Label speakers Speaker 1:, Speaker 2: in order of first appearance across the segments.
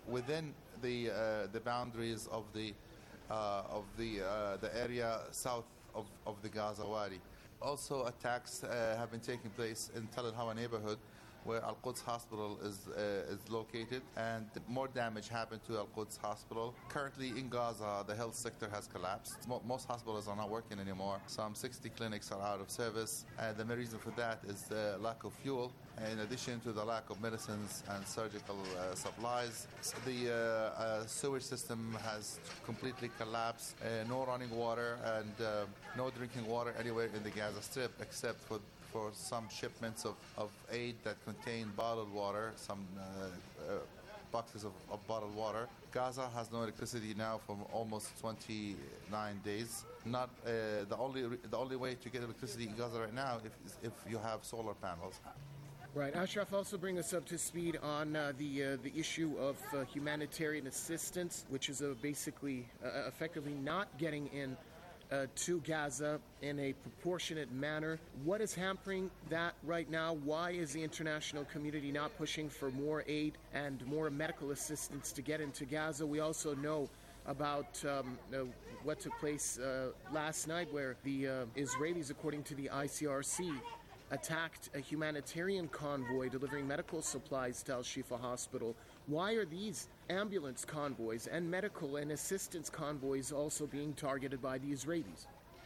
Speaker 1: within the boundaries of the area south of the Gaza Wadi. Also, attacks have been taking place in Tel al-Hawa neighborhood, where Al-Quds Hospital is located, and more damage happened to Al-Quds Hospital. Currently in Gaza, the health sector has collapsed. Most hospitals are not working anymore. Some 60 clinics are out of service, and the main reason for that is the lack of fuel, in addition to the lack of medicines and surgical supplies. The sewage system has completely collapsed. No running water and no drinking water anywhere in the Gaza Strip, except for some shipments of aid that contain bottled water, some boxes of bottled water. Gaza has no electricity now for almost 29 days. Not the only way to get electricity in Gaza right now if you have solar panels.
Speaker 2: Right. Ashraf, also bring us up to speed on the issue of humanitarian assistance, which is basically effectively not getting in to Gaza in a proportionate manner. What is hampering that right now? Why is the international community not pushing for more aid and more medical assistance to get into Gaza? We also know about what took place last night, where the Israelis, according to the ICRC, attacked a humanitarian convoy delivering medical supplies to Al-Shifa Hospital. Why are these ambulance convoys and medical and assistance convoys also being targeted by the Israelis?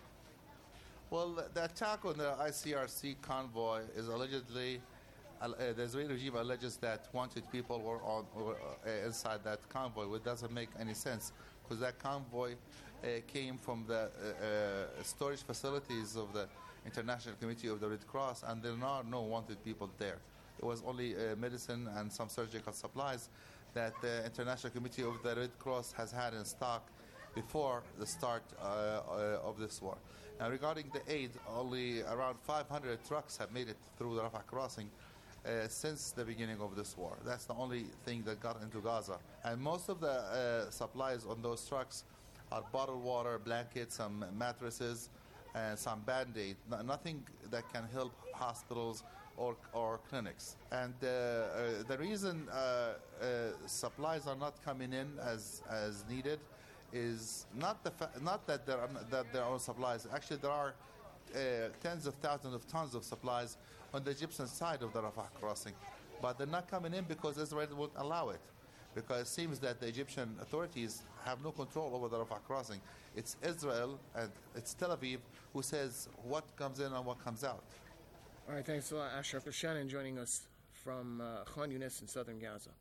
Speaker 1: Well, the attack on the ICRC convoy is allegedly, the Israeli regime alleges that wanted people were inside that convoy, which doesn't make any sense, because that convoy came from the storage facilities of the International Committee of the Red Cross, and there are no wanted people there. It was only medicine and some surgical supplies that the International Committee of the Red Cross has had in stock before the start of this war. Now, regarding the aid, only around 500 trucks have made it through the Rafah crossing since the beginning of this war. That's the only thing that got into Gaza. And most of the supplies on those trucks are bottled water, blankets, some mattresses, and some Band-Aid, nothing that can help hospitals or clinics. And the reason supplies are not coming in as needed is not that there are supplies. Actually, there are tens of thousands of tons of supplies on the Egyptian side of the Rafah crossing, but they're not coming in because Israel won't allow it. Because it seems that the Egyptian authorities have no control over the Rafah crossing. It's Israel and it's Tel Aviv who says what comes in and what comes out.
Speaker 2: All right, thanks a lot, Ashraf. Shannon joining us from Khan Yunis in southern Gaza.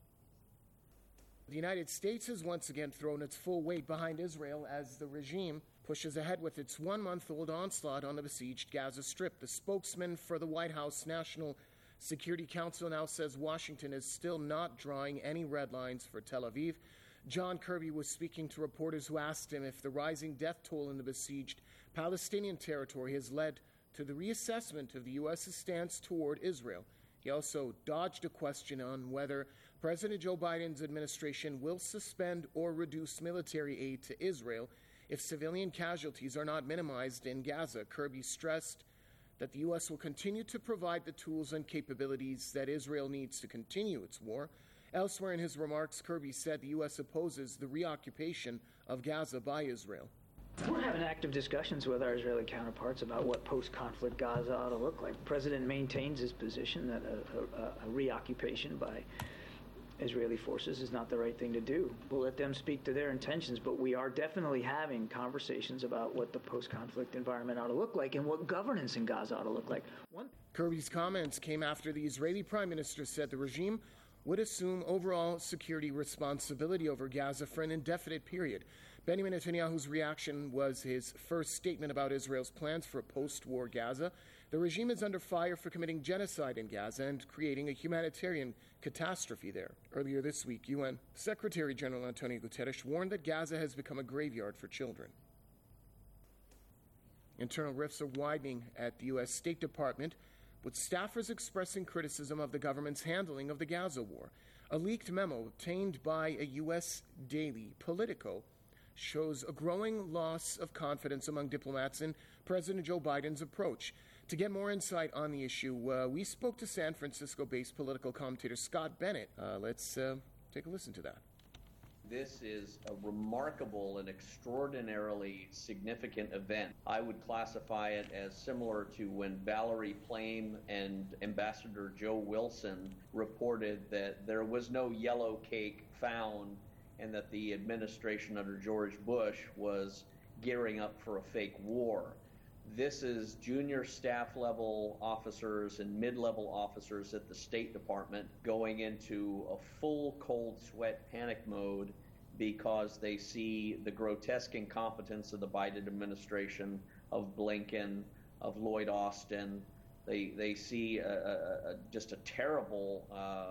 Speaker 2: The United States has once again thrown its full weight behind Israel as the regime pushes ahead with its one-month-old onslaught on the besieged Gaza Strip. The spokesman for the White House National Security Council now says Washington is still not drawing any red lines for Tel Aviv. John Kirby was speaking to reporters who asked him if the rising death toll in the besieged Palestinian territory has led to the reassessment of the U.S.'s stance toward Israel. He also dodged a question on whether President Joe Biden's administration will suspend or reduce military aid to Israel if civilian casualties are not minimized in Gaza. Kirby stressed that the U.S. will continue to provide the tools and capabilities that Israel needs to continue its war. Elsewhere in his remarks, Kirby said the U.S. opposes the reoccupation of Gaza by Israel.
Speaker 3: We're having active discussions with our Israeli counterparts about what post-conflict Gaza ought to look like. The president maintains his position that a reoccupation by Israeli forces is not the right thing to do. We'll let them speak to their intentions, but we are definitely having conversations about what the post-conflict environment ought to look like and what governance in Gaza ought to look like.
Speaker 2: Kirby's comments came after the Israeli prime minister said the regime would assume overall security responsibility over Gaza for an indefinite period. Benjamin Netanyahu's reaction was his first statement about Israel's plans for a post-war Gaza. The regime is under fire for committing genocide in Gaza and creating a humanitarian catastrophe there. Earlier this week, UN Secretary General Antonio Guterres warned that Gaza has become a graveyard for children. Internal rifts are widening at the U.S. State Department, with staffers expressing criticism of the government's handling of the Gaza war. A leaked memo obtained by a U.S. daily, Politico, shows a growing loss of confidence among diplomats in President Joe Biden's approach. To get more insight on the issue, we spoke to San Francisco-based political commentator Scott Bennett. Let's Take a listen to that.
Speaker 4: This is a remarkable and extraordinarily significant event. I would classify it as similar to when Valerie Plame and Ambassador Joe Wilson reported that there was no yellow cake found and that the administration under George Bush was gearing up for a fake war. This is junior staff level officers and mid-level officers at the State Department going into a full cold sweat panic mode because they see the grotesque incompetence of the Biden administration, of Blinken, of Lloyd Austin. They see just a terrible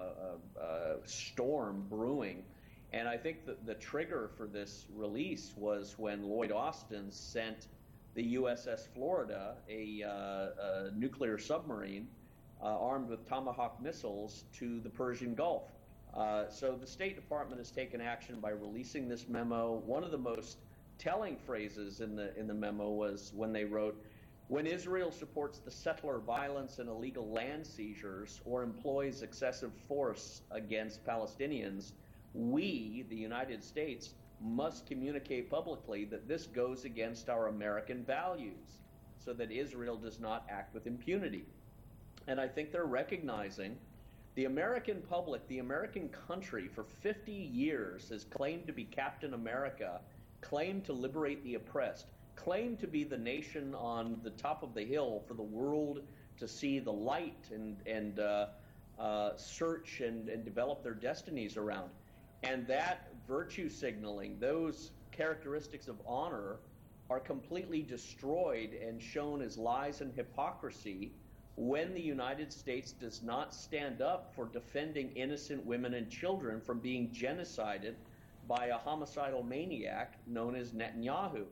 Speaker 4: storm brewing. And I think that the trigger for this release was when Lloyd Austin sent the USS Florida, a nuclear submarine armed with Tomahawk missiles, to the Persian Gulf. So the State Department has taken action by releasing this memo. One of the most telling phrases in the memo was when they wrote, "When Israel supports the settler violence and illegal land seizures or employs excessive force against Palestinians, we, the United States, must communicate publicly that this goes against our American values so that Israel does not act with impunity." And I think they're recognizing the American public, the American country, for 50 years has claimed to be Captain America, claimed to liberate the oppressed, claimed to be the nation on the top of the hill for the world to see the light and search and develop their destinies around. And that virtue signaling, those characteristics of honor, are completely destroyed and shown as lies and hypocrisy when the United States does not stand up for defending innocent women and children from being genocided by a homicidal maniac known as Netanyahu.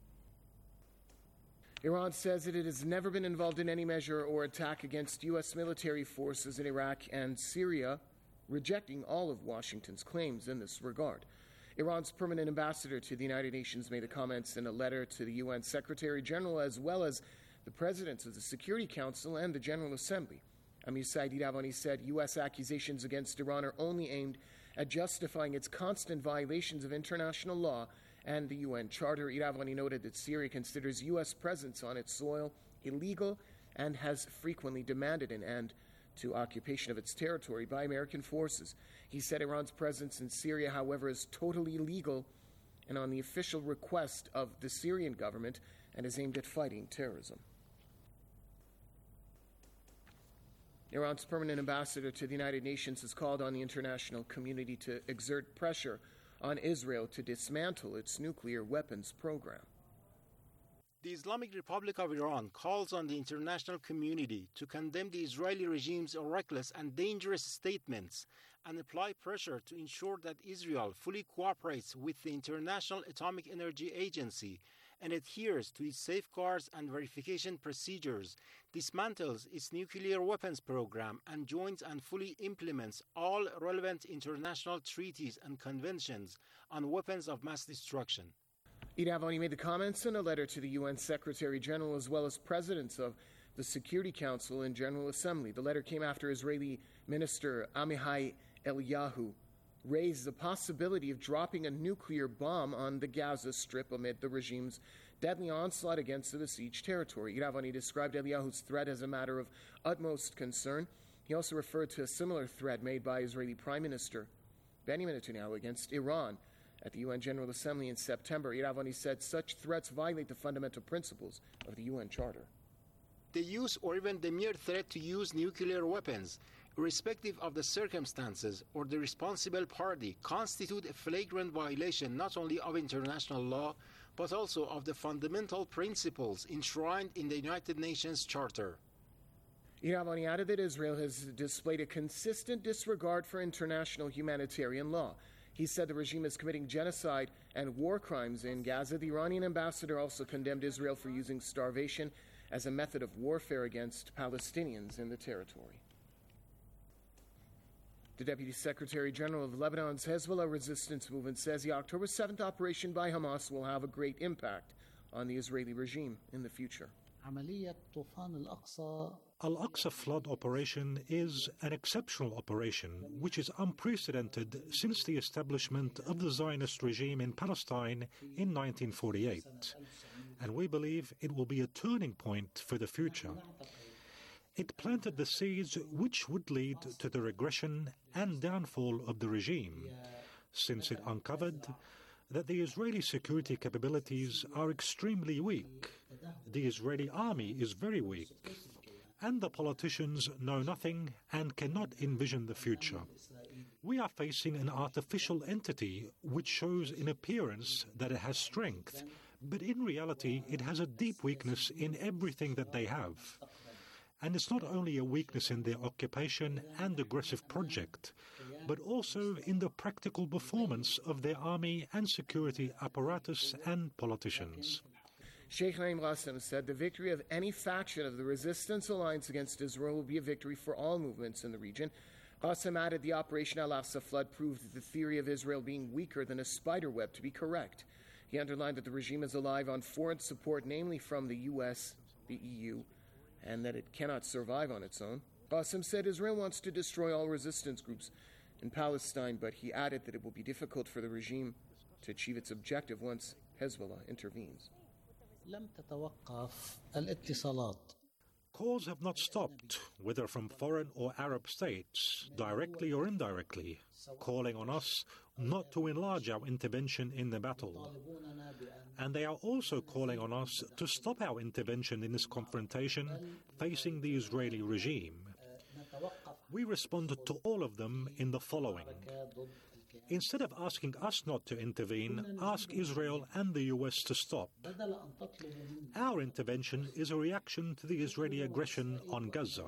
Speaker 2: Iran says that it has never been involved in any measure or attack against U.S. military forces in Iraq and Syria, rejecting all of Washington's claims in this regard. Iran's permanent ambassador to the United Nations made the comments in a letter to the UN Secretary General as well as the presidents of the Security Council and the General Assembly. Amir Said Iravani said U.S. accusations against Iran are only aimed at justifying its constant violations of international law and the UN Charter. Iravani noted that Syria considers U.S. presence on its soil illegal and has frequently demanded an end to occupation of its territory by American forces. He said Iran's presence in Syria, however, is totally legal and on the official request of the Syrian government and is aimed at fighting terrorism. Iran's permanent ambassador to the United Nations has called on the international community to exert pressure on Israel to dismantle its nuclear weapons program.
Speaker 5: The Islamic Republic of Iran calls on the international community to condemn the Israeli regime's reckless and dangerous statements and apply pressure to ensure that Israel fully cooperates with the International Atomic Energy Agency and adheres to its safeguards and verification procedures, dismantles its nuclear weapons program, and joins and fully implements all relevant international treaties and conventions on weapons of mass destruction.
Speaker 2: Iravani made the comments in a letter to the UN Secretary General as well as presidents of the Security Council and General Assembly. The letter came after Israeli Minister Amihai Eliyahu raised the possibility of dropping a nuclear bomb on the Gaza Strip amid the regime's deadly onslaught against the besieged territory. Iravani described Eliyahu's threat as a matter of utmost concern. He also referred to a similar threat made by Israeli Prime Minister Benjamin Netanyahu against Iran at the UN General Assembly in September. Iravani said such threats violate the fundamental principles of the UN Charter.
Speaker 5: The use or even the mere threat to use nuclear weapons, irrespective of the circumstances or the responsible party, constitute a flagrant violation not only of international law, but also of the fundamental principles enshrined in the United Nations Charter.
Speaker 2: Iravani added that Israel has displayed a consistent disregard for international humanitarian law. He said the regime is committing genocide and war crimes in Gaza. The Iranian ambassador also condemned Israel for using starvation as a method of warfare against Palestinians in the territory. The Deputy Secretary General of Lebanon's Hezbollah resistance movement says the October 7th operation by Hamas will have a great impact on the Israeli regime in the future.
Speaker 6: عملية طوفان الأقصى
Speaker 7: Al-Aqsa flood operation is an exceptional operation which is unprecedented since the establishment of the Zionist regime in Palestine in 1948, and we believe it will be a turning point for the future. It planted the seeds which would lead to the regression and downfall of the regime, since it uncovered that the Israeli security capabilities are extremely weak, the Israeli army is very weak, and the politicians know nothing and cannot envision the future. We are facing an artificial entity which shows in appearance that it has strength, but in reality it has a deep weakness in everything that they have. And it's not only a weakness in their occupation and aggressive project, but also in the practical performance of their army and security apparatus and politicians.
Speaker 2: Sheikh Naim Qassem said the victory of any faction of the resistance alliance against Israel will be a victory for all movements in the region. Qassem added the Operation Al-Aqsa flood proved the theory of Israel being weaker than a spider web to be correct. He underlined that the regime is alive on foreign support, namely from the US, the EU, and that it cannot survive on its own. Qassem said Israel wants to destroy all resistance groups in Palestine, but he added that it will be difficult for the regime to achieve its objective once Hezbollah intervenes.
Speaker 6: لم تتوقف الاتصالات.
Speaker 7: Calls have not stopped, whether from foreign or Arab states, directly or indirectly, calling on us not to enlarge our intervention in the battle. And they are also calling on us to stop our intervention in this confrontation facing the Israeli regime. We responded to all of them in the following. Instead of asking us not to intervene, ask Israel and the US to stop. Our intervention is a reaction to the Israeli aggression on Gaza.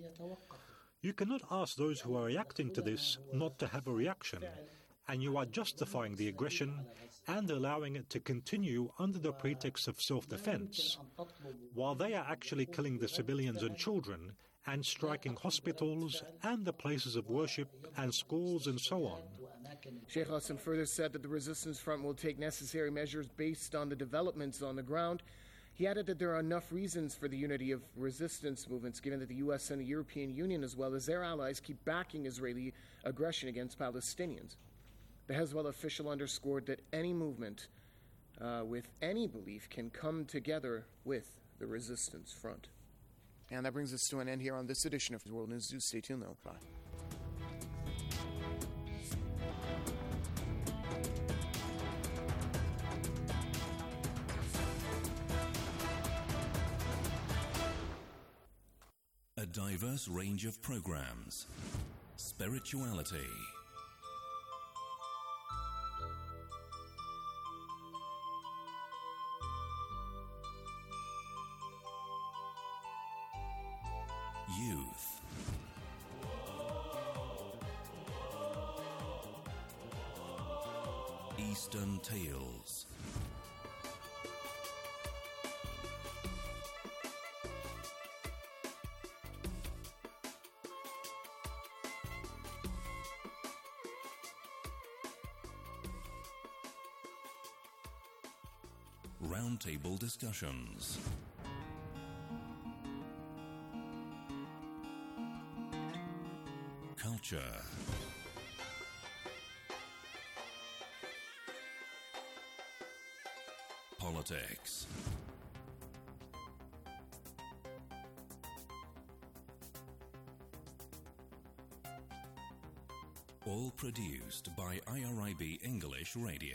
Speaker 7: You cannot ask those who are reacting to this not to have a reaction, and you are justifying the aggression and allowing it to continue under the pretext of self-defense, while they are actually killing the civilians and children and striking hospitals and the places of worship and schools and so on.
Speaker 2: Sheikh Qassem further said that the resistance front will take necessary measures based on the developments on the ground. He added that there are enough reasons for the unity of resistance movements, given that the US and the European Union, as well as their allies, keep backing Israeli aggression against Palestinians. The Hezbollah official underscored that any movement with any belief can come together with the resistance front. And that brings us to an end here on this edition of World News. Stay tuned, though. Bye.
Speaker 8: A diverse range of programs. Spirituality. Youth. Eastern Tales. Roundtable discussions. Culture. Politics. All produced by IRIB English Radio.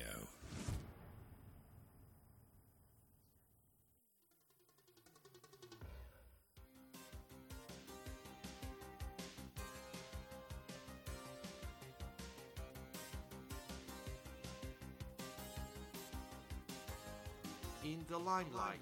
Speaker 9: In the limelight.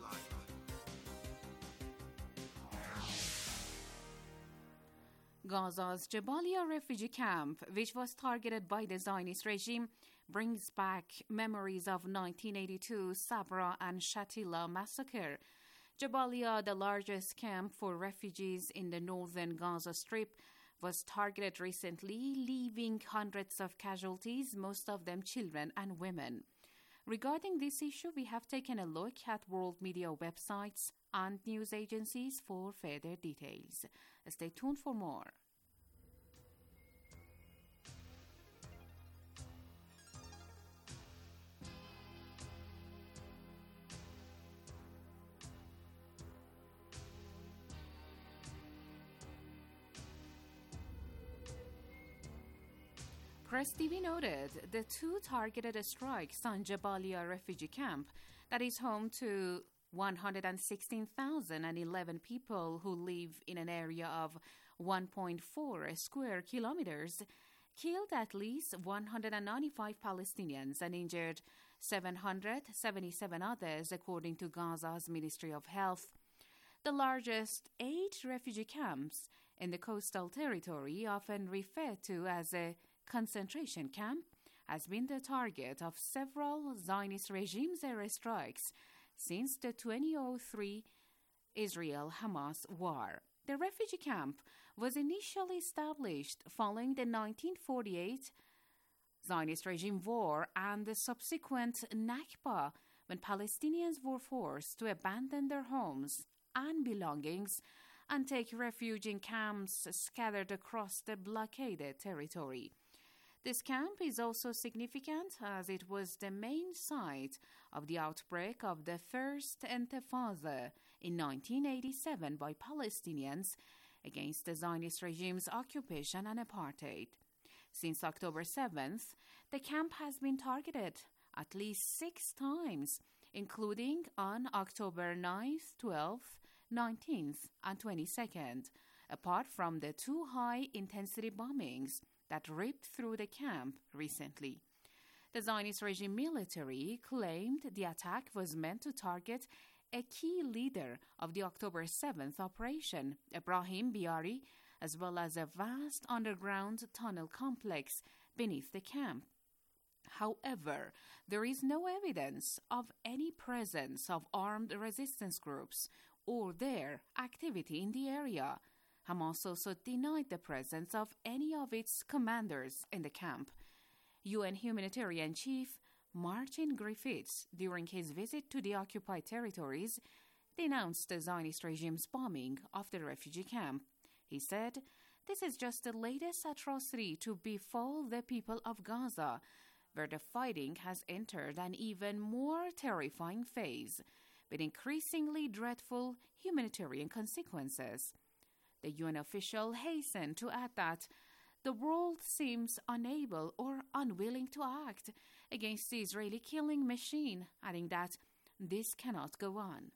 Speaker 10: Gaza's Jabalia refugee camp, which was targeted by the Zionist regime, brings back memories of 1982 Sabra and Shatila massacre. Jabalia, the largest camp for refugees in the northern Gaza Strip, was targeted recently, leaving hundreds of casualties, most of them children and women. Regarding this issue, we have taken a look at world media websites and news agencies for further details. Stay tuned for more. Press TV noted the two targeted strikes on Jabalia refugee camp that is home to 116,011 people who live in an area of 1.4 square kilometers killed at least 195 Palestinians and injured 777 others, according to Gaza's Ministry of Health. The largest 8 refugee camps in the coastal territory, often referred to as a concentration camp, has been the target of several Zionist regimes' airstrikes since the 2003 Israel-Hamas war. The refugee camp was initially established following the 1948 Zionist regime war and the subsequent Nakba, when Palestinians were forced to abandon their homes and belongings and take refuge in camps scattered across the blockaded territory. This camp is also significant as it was the main site of the outbreak of the First Intifada in 1987 by Palestinians against the Zionist regime's occupation and apartheid. Since October 7th, the camp has been targeted at least 6 times, including on October 9th, 12th, 19th, and 22nd, apart from the 2 high-intensity bombings that ripped through the camp recently. The Zionist regime military claimed the attack was meant to target a key leader of the October 7th operation, Ibrahim Biari, as well as a vast underground tunnel complex beneath the camp. However, there is no evidence of any presence of armed resistance groups or their activity in the area. Hamas also denied the presence of any of its commanders in the camp. UN humanitarian chief Martin Griffiths, during his visit to the occupied territories, denounced the Zionist regime's bombing of the refugee camp. He said, "This is just the latest atrocity to befall the people of Gaza, where the fighting has entered an even more terrifying phase, with increasingly dreadful humanitarian consequences." The UN official hastened to add that the world seems unable or unwilling to act against the Israeli killing machine, adding that this cannot go on.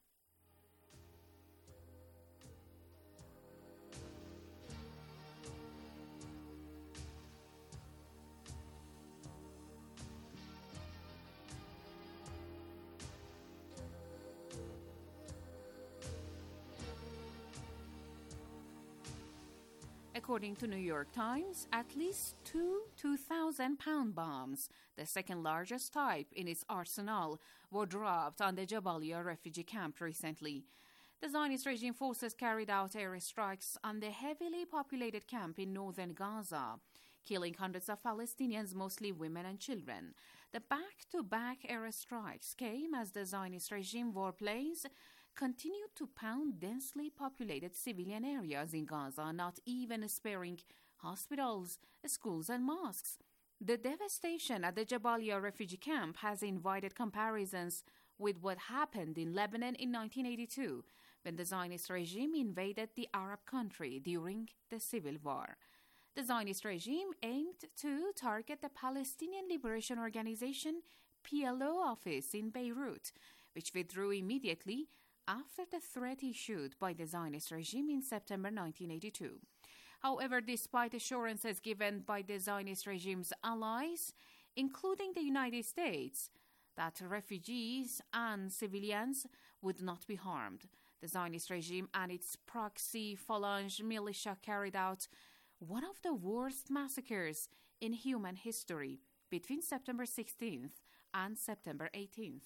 Speaker 10: According to New York Times, at least 2 2,000-pound bombs, the second largest type in its arsenal, were dropped on the Jabalia refugee camp recently. The Zionist regime forces carried out airstrikes on the heavily populated camp in northern Gaza, killing hundreds of Palestinians, mostly women and children. The back-to-back airstrikes came as the Zionist regime warplanes continued to pound densely populated civilian areas in Gaza, not even sparing hospitals, schools, and mosques. The devastation at the Jabalia refugee camp has invited comparisons with what happened in Lebanon in 1982, when the Zionist regime invaded the Arab country during the civil war. The Zionist regime aimed to target the Palestinian Liberation Organization PLO office in Beirut, which withdrew immediately after the threat issued by the Zionist regime in September 1982. However, despite assurances given by the Zionist regime's allies, including the United States, that refugees and civilians would not be harmed, the Zionist regime and its proxy Phalange militia carried out one of the worst massacres in human history between September 16th and September 18th.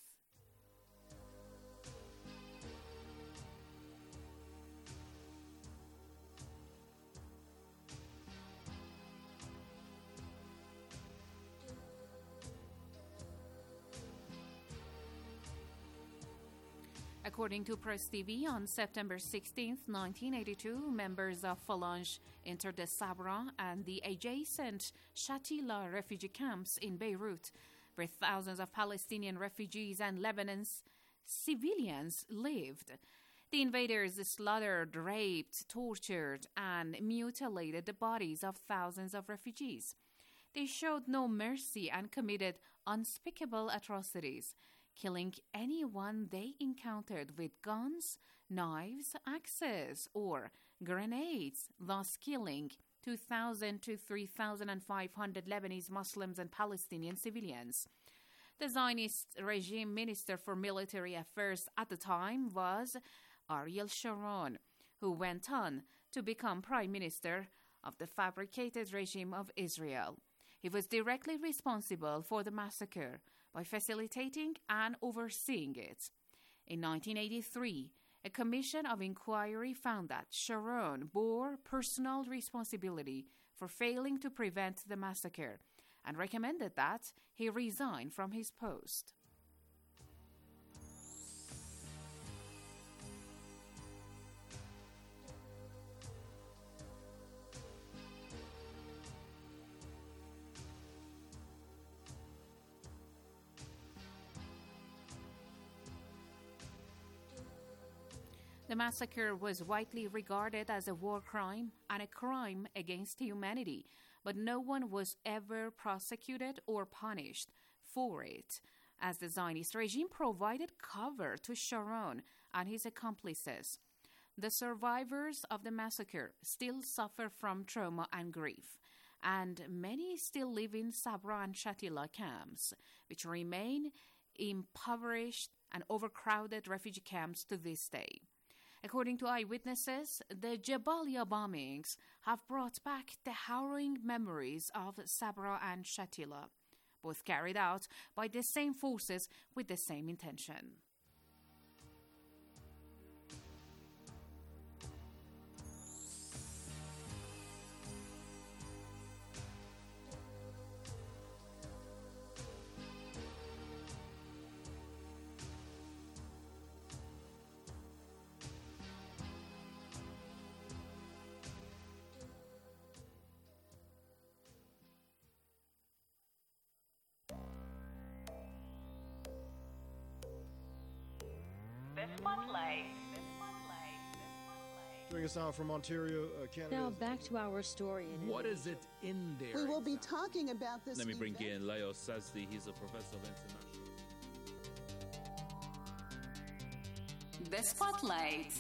Speaker 10: According to Press TV, on September 16, 1982, members of Falange entered the Sabra and the adjacent Shatila refugee camps in Beirut, where thousands of Palestinian refugees and Lebanon's civilians lived. The invaders slaughtered, raped, tortured, and mutilated the bodies of thousands of refugees. They showed no mercy and committed unspeakable atrocities, killing anyone they encountered with guns, knives, axes, or grenades, thus killing 2,000 to 3,500 Lebanese Muslims and Palestinian civilians. The Zionist regime Minister for Military Affairs at the time was Ariel Sharon, who went on to become Prime Minister of the fabricated regime of Israel. He was directly responsible for the massacre by facilitating and overseeing it. In 1983, a commission of inquiry found that Sharon bore personal responsibility for failing to prevent the massacre and recommended that he resign from his post. The massacre was widely regarded as a war crime and a crime against humanity, but no one was ever prosecuted or punished for it, as the Zionist regime provided cover to Sharon and his accomplices. The survivors of the massacre still suffer from trauma and grief, and many still live in Sabra and Shatila camps, which remain impoverished and overcrowded refugee camps to this day. According to eyewitnesses, the Jabalia bombings have brought back the harrowing memories of Sabra and Shatila, both carried out by the same forces with the same intention.
Speaker 11: Joining us now from Ontario, Canada.
Speaker 12: Now back to our story.
Speaker 13: What is it in there?
Speaker 14: We will be talking about this.
Speaker 15: Let me bring in Leo Sazdi. He's a professor of international.
Speaker 10: The Spotlight.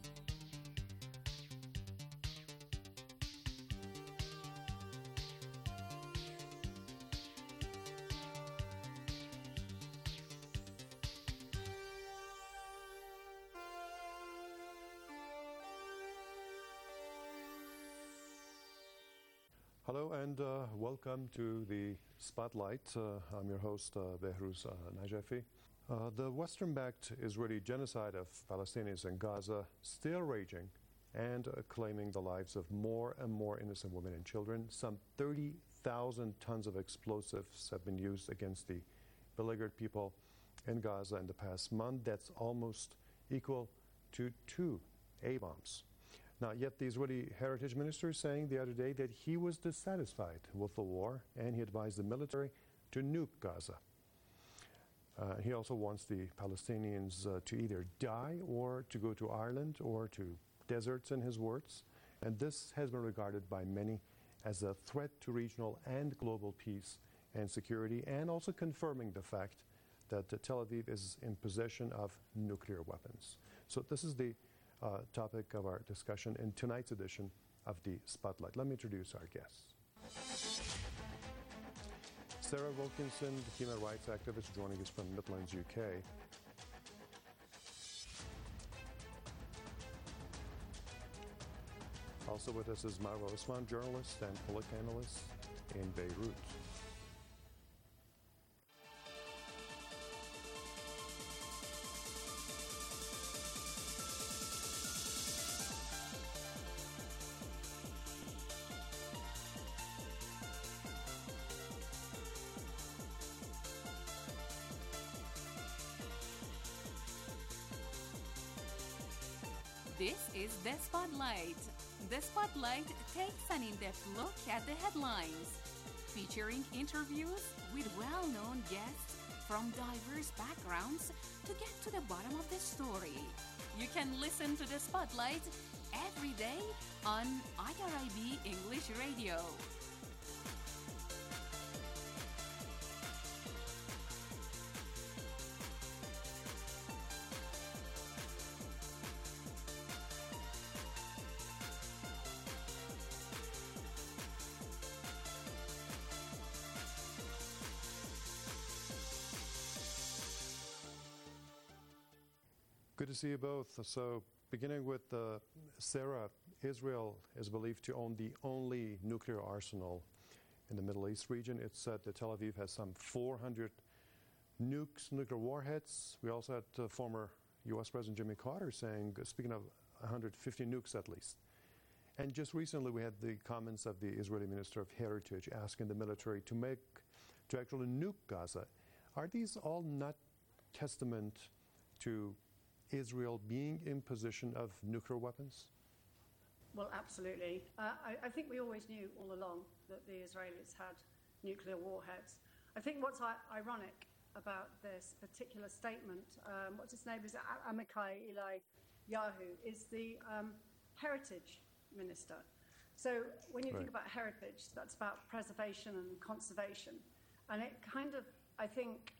Speaker 16: Hello and welcome to the Spotlight. I'm your host, Behruz Najafi. The Western-backed Israeli genocide of Palestinians in Gaza still raging and claiming the lives of more and more innocent women and children. Some 30,000 tons of explosives have been used against the beleaguered people in Gaza in the past month. That's almost equal to 2 A-bombs. Now, yet the Israeli Heritage Minister is saying the other day that he was dissatisfied with the war and he advised the military to nuke Gaza. He also wants the Palestinians to either die or to go to Ireland or to deserts, in his words. And this has been regarded by many as a threat to regional and global peace and security, and also confirming the fact that Tel Aviv is in possession of nuclear weapons. So this is the topic of our discussion in tonight's edition of the Spotlight. Let me introduce our guests. Sarah Wilkinson, the human rights activist, joining us from Midlands, UK. Also with us is Marwa Osman, journalist and political analyst in Beirut.
Speaker 10: This is The Spotlight. The Spotlight takes an in-depth look at the headlines, featuring interviews with well-known guests from diverse backgrounds to get to the bottom of the story. You can listen to The Spotlight every day on IRIB English Radio.
Speaker 16: Good to see you both. So, beginning with Sarah, Israel is believed to own the only nuclear arsenal in the Middle East region. It's said that Tel Aviv has some 400 nuclear warheads. We also had former U.S. President Jimmy Carter saying, speaking of 150 nukes at least. And just recently we had the comments of the Israeli Minister of Heritage asking the military to actually nuke Gaza. Are these all not testament to Israel being in position of nuclear weapons?
Speaker 12: Well, absolutely. I think we always knew all along that the Israelis had nuclear warheads. I think what's ironic about this particular statement, what's his name is Amichai Eliyahu, is the heritage minister. So when you think about heritage, that's about preservation and conservation. And it kind of, I think,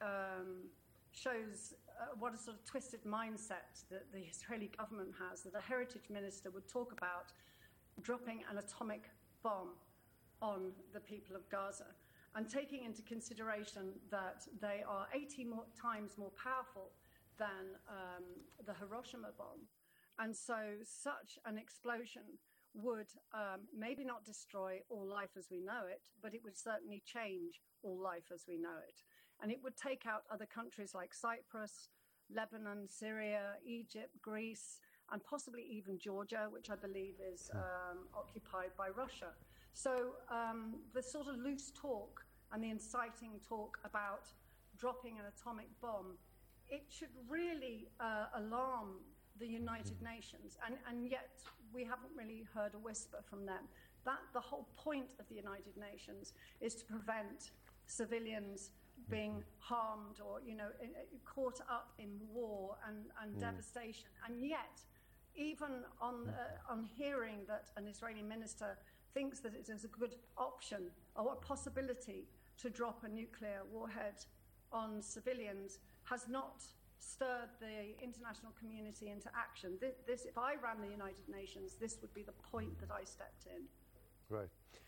Speaker 12: shows what a sort of twisted mindset that the Israeli government has, that a heritage minister would talk about dropping an atomic bomb on the people of Gaza, and taking into consideration that they are 80 times more powerful than the Hiroshima bomb. And so such an explosion would maybe not destroy all life as we know it, but it would certainly change all life as we know it. And it would take out other countries like Cyprus, Lebanon, Syria, Egypt, Greece, and possibly even Georgia, which I believe is occupied by Russia. So the sort of loose talk and the inciting talk about dropping an atomic bomb, it should really alarm the United Nations. And yet we haven't really heard a whisper from them. The whole point of the United Nations is to prevent civilians being harmed or, caught up in war and devastation. And yet, even on hearing that an Israeli minister thinks that it is a good option or a possibility to drop a nuclear warhead on civilians, has not stirred the international community into action. This, if I ran the United Nations, this would be the point that I stepped in.
Speaker 16: Right.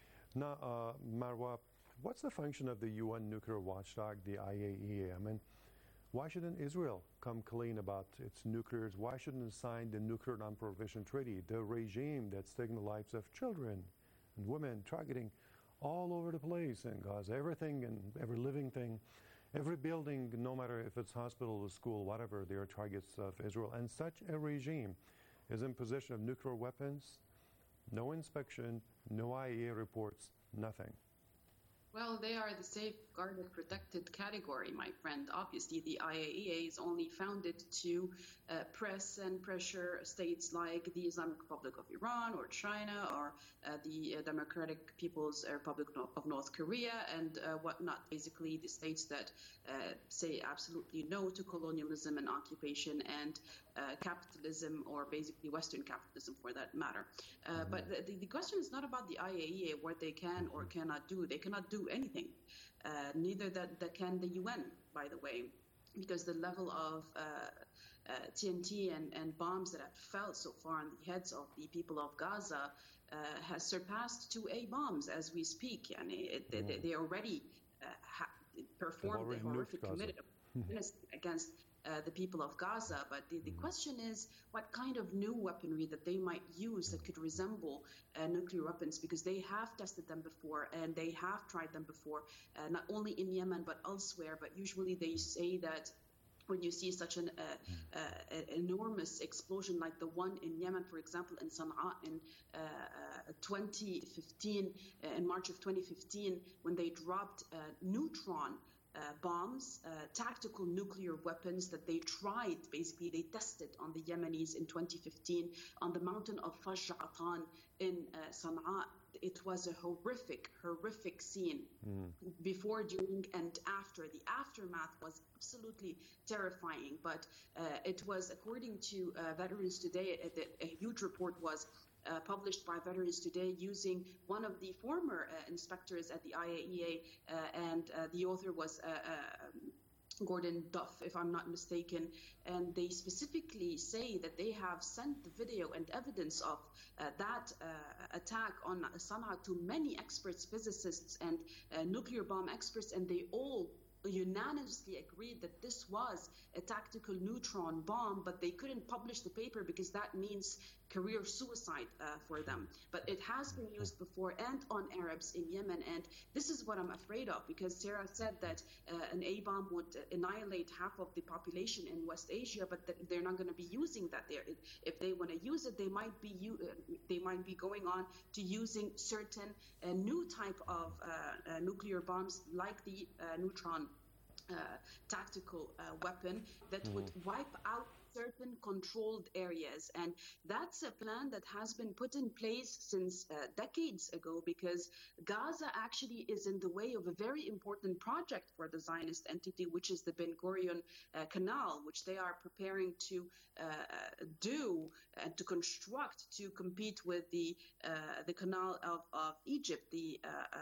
Speaker 16: Now, Marwa, what's the function of the UN nuclear watchdog, the IAEA? I mean, why shouldn't Israel come clean about its nuclears? Why shouldn't it sign the Nuclear Non-Proliferation Treaty, the regime that's taking the lives of children and women, targeting all over the place in Gaza, everything and every living thing, every building, no matter if it's hospital or school, whatever, they are targets of Israel. And such a regime is in possession of nuclear weapons, no inspection, no IAEA reports, nothing.
Speaker 14: Well, they are the safeguarded, protected category, my friend. Obviously, the IAEA is only founded to press and pressure states like the Islamic Republic of Iran or China or the Democratic People's Republic of North Korea and whatnot. Basically, the states that say absolutely no to colonialism and occupation and capitalism, or basically Western capitalism for that matter. But the question is not about the IAEA, what they can or cannot do. They cannot do anything. Neither that can the UN, by the way, because the level of TNT and bombs that have fell so far on the heads of the people of Gaza has surpassed 2A bombs as we speak. And they already performed the horrific committed against the people of Gaza. But the question is what kind of new weaponry that they might use that could resemble nuclear weapons, because they have tested them before and they have tried them before, not only in Yemen but elsewhere. But usually they say that when you see such an enormous explosion like the one in Yemen, for example, in Sana'a in 2015, in March of 2015, when they dropped neutron bombs, tactical nuclear weapons that they tried, basically they tested on the Yemenis in 2015 on the mountain of Faj'atan in Sana'a. It was a horrific scene before, during, and after. The aftermath was absolutely terrifying, but it was, according to Veterans Today, a huge report was published by Veterans Today using one of the former inspectors at the IAEA, and the author was Gordon Duff, if I'm not mistaken, and they specifically say that they have sent the video and evidence of that attack on Sana'a to many experts, physicists and nuclear bomb experts, and they all unanimously agreed that this was a tactical neutron bomb, but they couldn't publish the paper because that means career suicide for them. But it has been used before and on Arabs in Yemen, and this is what I'm afraid of, because Sarah said that an A-bomb would annihilate half of the population in West Asia, but they're not going to be using that there. If they want to use it, they might be going on to using certain new type of nuclear bombs like the neutron tactical weapon that would wipe out certain controlled areas. And that's a plan that has been put in place since decades ago, because Gaza actually is in the way of a very important project for the Zionist entity, which is the Ben Gurion Canal, which they are preparing to do and to construct to compete with the Canal of Egypt, the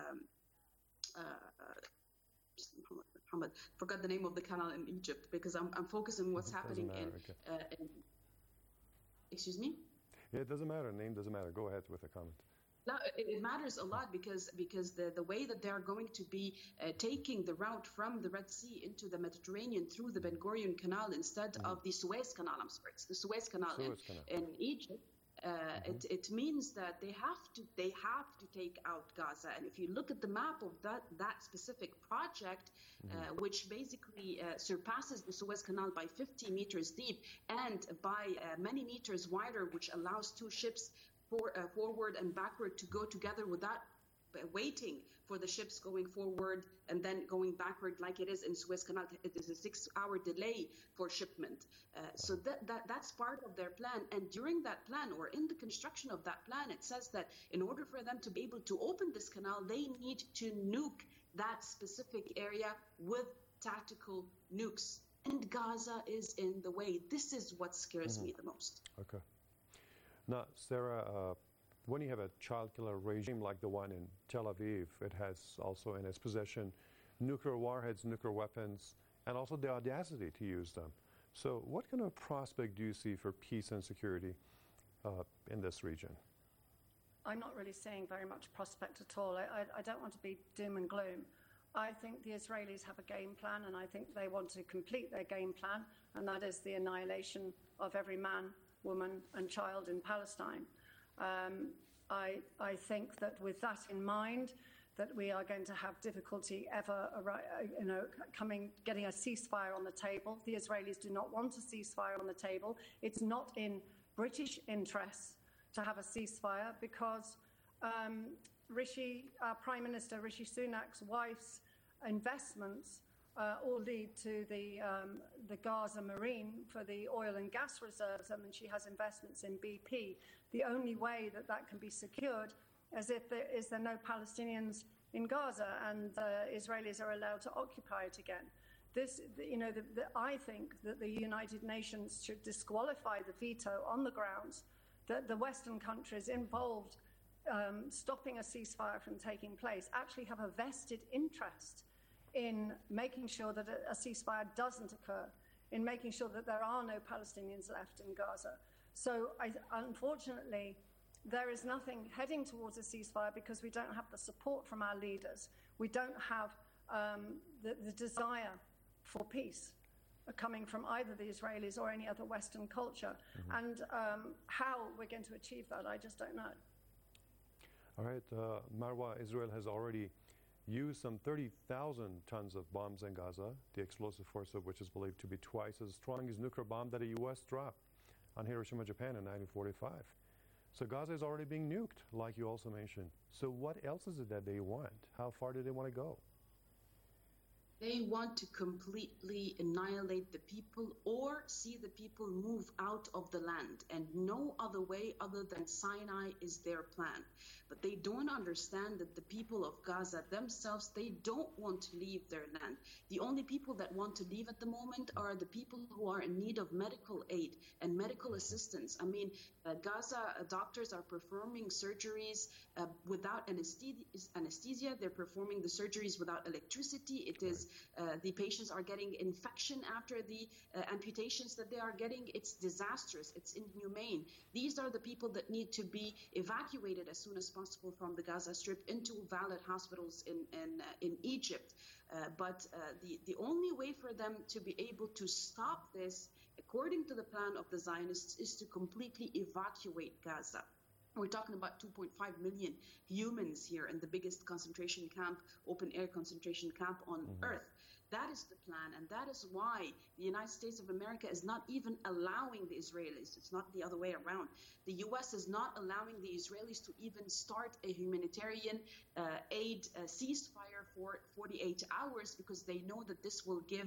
Speaker 14: forgot the name of the canal in Egypt, because I'm focusing on what's happening in excuse me?
Speaker 16: Yeah, it doesn't matter. Name doesn't matter. Go ahead with a comment.
Speaker 14: No, it matters a lot because the way that they're going to be taking the route from the Red Sea into the Mediterranean through the Ben Gurion Canal instead of the Suez Canal. I'm sorry, it's the Suez Canal in Egypt. It means that they have to take out Gaza. And if you look at the map of that specific project, which basically surpasses the Suez Canal by 50 meters deep and by many meters wider, which allows two ships forward and backward to go together without waiting for the ships going forward and then going backward like it is in Suez Canal. It is a 6-hour delay for shipment. So that's part of their plan. And during that plan, or in the construction of that plan, it says that in order for them to be able to open this canal, they need to nuke that specific area with tactical nukes. And Gaza is in the way. This is what scares me the most.
Speaker 16: Okay. Now, Sarah, when you have a child killer regime like the one in Tel Aviv, it has also in its possession nuclear warheads, nuclear weapons, and also the audacity to use them. So what kind of prospect do you see for peace and security in this region?
Speaker 12: I'm not really seeing very much prospect at all. I don't want to be doom and gloom. I think the Israelis have a game plan, and I think they want to complete their game plan, and that is the annihilation of every man, woman, and child in Palestine. I think that with that in mind, that we are going to have difficulty ever, getting a ceasefire on the table. The Israelis do not want a ceasefire on the table. It's not in British interests to have a ceasefire because Prime Minister Rishi Sunak's wife's investments all lead to the Gaza Marine for the oil and gas reserves, and then she has investments in BP. The only way that can be secured is if there are no Palestinians in Gaza and Israelis are allowed to occupy it again. I think that the United Nations should disqualify the veto on the grounds that the Western countries involved stopping a ceasefire from taking place actually have a vested interest in making sure that a ceasefire doesn't occur, in making sure that there are no Palestinians left in Gaza. So unfortunately, there is nothing heading towards a ceasefire because we don't have the support from our leaders. We don't have the desire for peace coming from either the Israelis or any other Western culture. And how we're going to achieve that, I just don't know.
Speaker 16: All right, Marwa, Israel has already used some 30,000 tons of bombs in Gaza, the explosive force of which is believed to be twice as strong as nuclear bomb that the U.S. dropped on Hiroshima, Japan in 1945. So Gaza is already being nuked, like you also mentioned. So what else is it that they want? How far do they want to go?
Speaker 14: They want to completely annihilate the people or see the people move out of the land, and no other way other than Sinai is their plan. But they don't understand that the people of Gaza themselves, they don't want to leave their land. The only people that want to leave at the moment are the people who are in need of medical aid and medical assistance. I mean, Gaza doctors are performing surgeries without anesthesia. They're performing the surgeries without electricity. It is the patients are getting infection after the amputations that they are getting. It's disastrous. It's inhumane. These are the people that need to be evacuated as soon as possible from the Gaza Strip into valid hospitals in Egypt. But the only way for them to be able to stop this, according to the plan of the Zionists, is to completely evacuate Gaza. We're talking about 2.5 million humans here in the biggest concentration camp, open-air concentration camp on Earth. That is the plan, and that is why the United States of America is not even allowing the Israelis. It's not the other way around. The U.S. is not allowing the Israelis to even start a humanitarian aid ceasefire for 48 hours because they know that this will give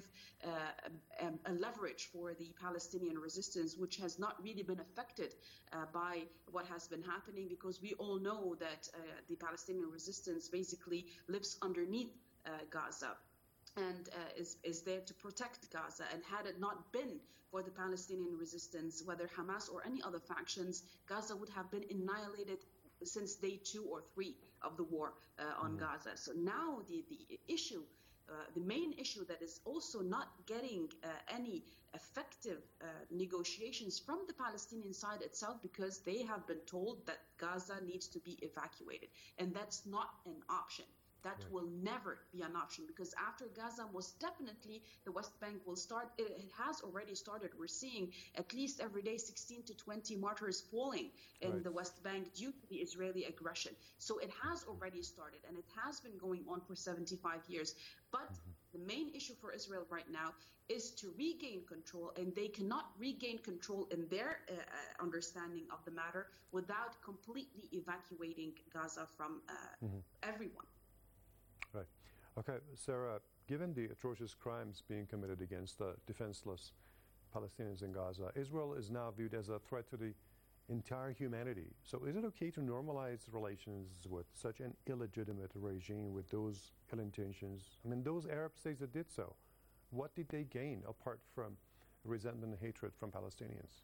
Speaker 14: a leverage for the Palestinian resistance, which has not really been affected by what has been happening, because we all know that the Palestinian resistance basically lives underneath Gaza and is there to protect Gaza. And had it not been for the Palestinian resistance, whether Hamas or any other factions, Gaza would have been annihilated since day 2 or 3 of the war on Gaza. So now the issue, the main issue that is also not getting any effective negotiations from the Palestinian side itself, because they have been told that Gaza needs to be evacuated. And that's not an option. That will never be an option, because after Gaza, most definitely the West Bank will start. It has already started. We're seeing at least every day 16 to 20 martyrs falling in the West Bank due to the Israeli aggression. So it has already started, and it has been going on for 75 years. But the main issue for Israel right now is to regain control, and they cannot regain control in their understanding of the matter without completely evacuating Gaza from everyone.
Speaker 16: Right. Okay, Sarah, given the atrocious crimes being committed against defenseless Palestinians in Gaza, Israel is now viewed as a threat to the entire humanity. So is it okay to normalize relations with such an illegitimate regime with those ill intentions? I mean, those Arab states that did so, what did they gain apart from resentment and hatred from Palestinians?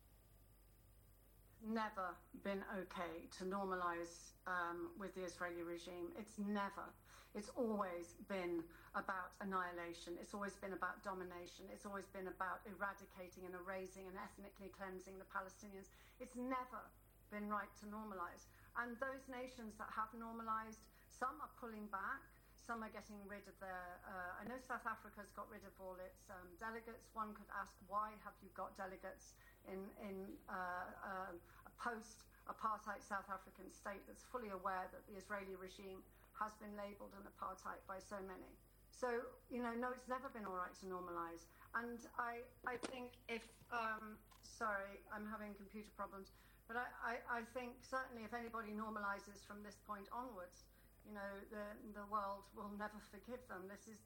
Speaker 12: Never been okay to normalize with the Israeli regime. It's never. It's always been about annihilation. It's always been about domination. It's always been about eradicating and erasing and ethnically cleansing the Palestinians. It's never been right to normalize. And those nations that have normalized, some are pulling back, some are getting rid of their... I know South Africa's got rid of all its delegates. One could ask, why have you got delegates in a post-apartheid South African state that's fully aware that the Israeli regime has been labelled an apartheid by so many? So, no, it's never been all right to normalise. And I think if... sorry, I'm having computer problems. But I think certainly if anybody normalises from this point onwards, the world will never forgive them. This is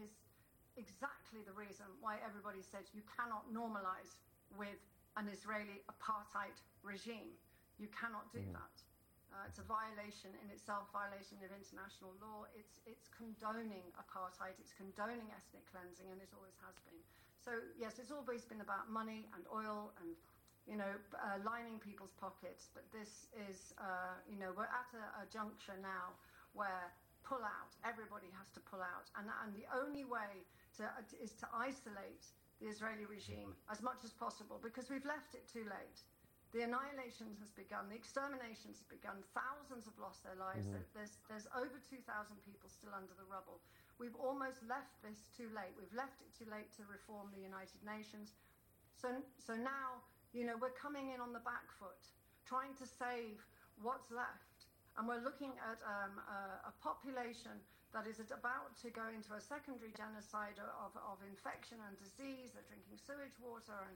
Speaker 12: exactly the reason why everybody said you cannot normalise with an Israeli apartheid regime. You cannot do that. It's a violation in itself, violation of international law. It's condoning apartheid. It's condoning ethnic cleansing, and it always has been. So yes, it's always been about money and oil and lining people's pockets. But this is we're at a juncture now where pull out. Everybody has to pull out, and the only way is to isolate the Israeli regime as much as possible, because we've left it too late. The annihilation has begun. The extermination has begun. Thousands have lost their lives. There's over 2,000 people still under the rubble. We've almost left this too late. We've left it too late to reform the United Nations. So now, we're coming in on the back foot, trying to save what's left. And we're looking at a population that is about to go into a secondary genocide of infection and disease. They're drinking sewage water, and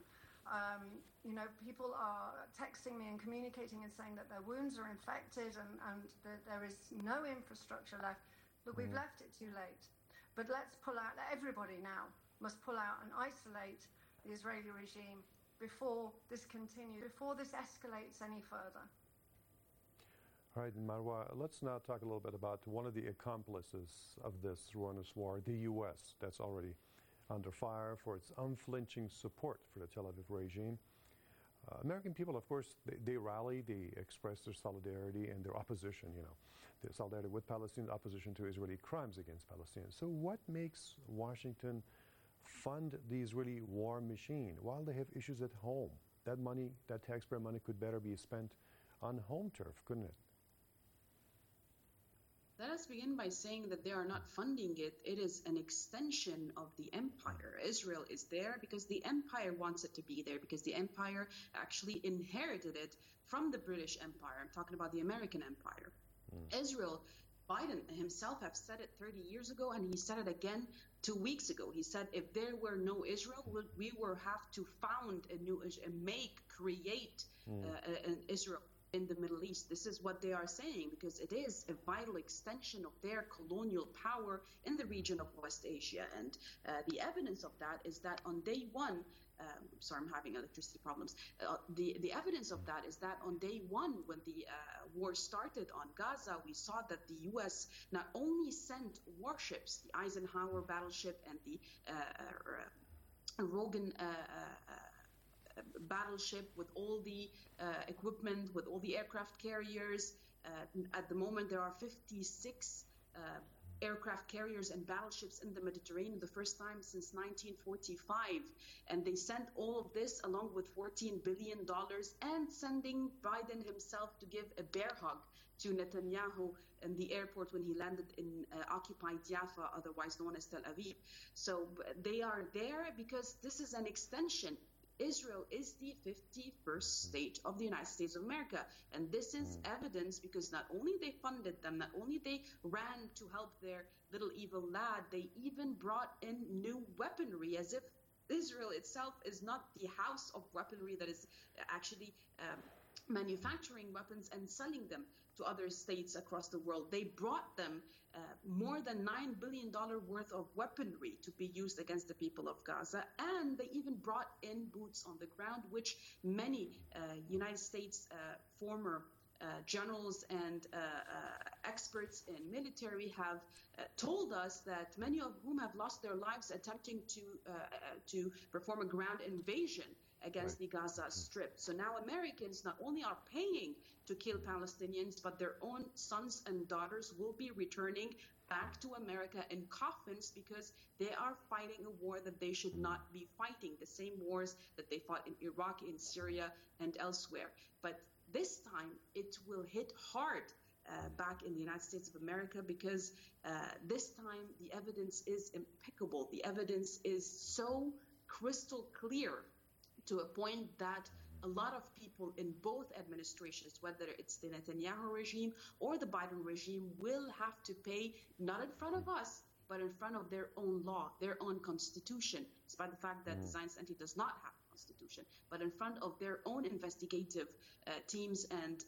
Speaker 12: people are texting me and communicating and saying that their wounds are infected and that there is no infrastructure left. Look, we've left it too late. But let's pull out, everybody now must pull out and isolate the Israeli regime before this continues, before this escalates any further.
Speaker 16: All right, Marwa, let's now talk a little bit about one of the accomplices of this Zionist war, the U.S., that's already under fire for its unflinching support for the Tel Aviv regime. American people, of course, they rally, they express their solidarity and their opposition, their solidarity with Palestine, opposition to Israeli crimes against Palestinians. So what makes Washington fund the Israeli war machine while they have issues at home? That money, that taxpayer money, could better be spent on home turf, couldn't it?
Speaker 14: Let us begin by saying that they are not funding it. It is an extension of the empire. Israel is there because the empire wants it to be there, because the empire actually inherited it from the British Empire. I'm talking about the American Empire. Israel, Biden himself have said it 30 years ago, and he said it again 2 weeks ago. He said if there were no Israel, we will have to found a new, create an Israel in the Middle East. This is what they are saying, because it is a vital extension of their colonial power in the region of West Asia. And the evidence of that is that on day one, sorry, I'm having electricity problems. The evidence of that is that on day one, when the war started on Gaza, we saw that the U.S. not only sent warships, the Eisenhower battleship and the Rogan battleship with all the equipment, with all the aircraft carriers. At the moment, there are 56 aircraft carriers and battleships in the Mediterranean, the first time since 1945. And they sent all of this along with $14 billion and sending Biden himself to give a bear hug to Netanyahu in the airport when he landed in occupied Jaffa, otherwise known as Tel Aviv. So they are there because this is an extension. Israel is the 51st state of the United States of America. And this is evidence because not only they funded them, not only they ran to help their little evil lad, they even brought in new weaponry, as if Israel itself is not the house of weaponry that is actually manufacturing weapons and selling them to other states across the world. They brought them more than $9 billion worth of weaponry to be used against the people of Gaza. And they even brought in boots on the ground, which many United States former generals and experts in military have told us that many of whom have lost their lives attempting to perform a ground invasion against the Gaza Strip. So now Americans not only are paying to kill Palestinians, but their own sons and daughters will be returning back to America in coffins because they are fighting a war that they should not be fighting, the same wars that they fought in Iraq, in Syria, and elsewhere. But this time, it will hit hard back in the United States of America because this time the evidence is impeccable. The evidence is so crystal clear to a point that a lot of people in both administrations, whether it's the Netanyahu regime or the Biden regime, will have to pay, not in front of us, but in front of their own law, their own constitution, despite the fact that the Zionist entity does not have a constitution, but in front of their own investigative teams and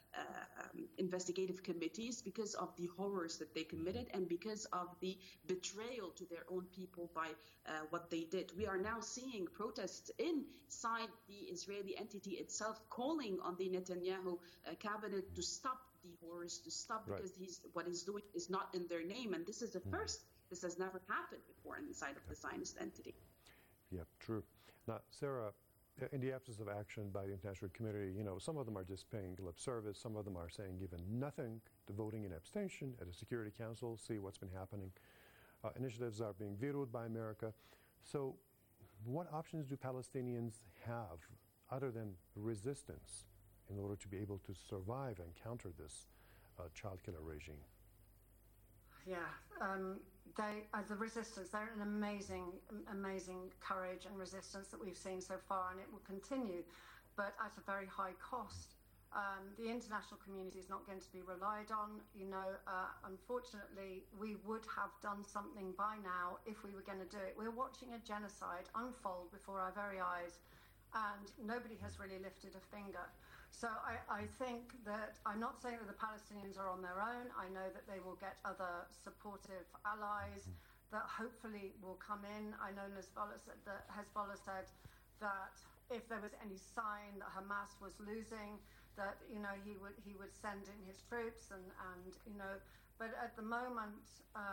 Speaker 14: investigative committees because of the horrors that they committed and because of the betrayal to their own people by what they did. We are now seeing protests inside the Israeli entity itself calling on the Netanyahu cabinet to stop the horrors, to stop because what he's doing is not in their name. And this is the first. This has never happened before inside of the Zionist entity.
Speaker 16: Yep, true. Now, Sarah, in the absence of action by the international community, some of them are just paying lip service. Some of them are saying even nothing to voting in abstention at a Security Council, see what's been happening. Initiatives are being vetoed by America. So what options do Palestinians have other than resistance in order to be able to survive and counter this child killer regime?
Speaker 12: Yeah, the resistance, they're an amazing courage and resistance that we've seen so far, and it will continue, but at a very high cost. The international community is not going to be relied on. Unfortunately, we would have done something by now if we were going to do it. We're watching a genocide unfold before our very eyes, and nobody has really lifted a finger. So I think that I'm not saying that the Palestinians are on their own. I know that they will get other supportive allies. that hopefully will come in. I know Hezbollah said that if there was any sign that Hamas was losing, that he would send in his troops and but at the moment,